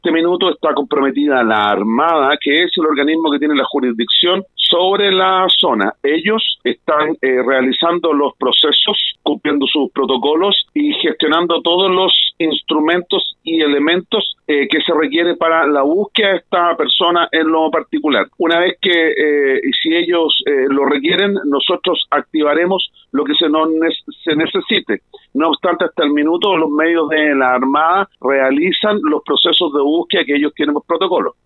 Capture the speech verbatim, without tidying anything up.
este minuto está comprometida la Armada, que es el organismo que tiene la jurisdicción sobre la zona. Ellos están eh, realizando los procesos, cumpliendo sus protocolos y gestionando todos los instrumentos y elementos eh, que se requiere para la búsqueda de esta persona en lo particular. Una vez que, eh, si ellos eh, lo requieren, nosotros activaremos lo que se, nos se necesite. No obstante, hasta el minuto los medios de la Armada realizan los procesos de búsqueda que ellos tienen por protocolo.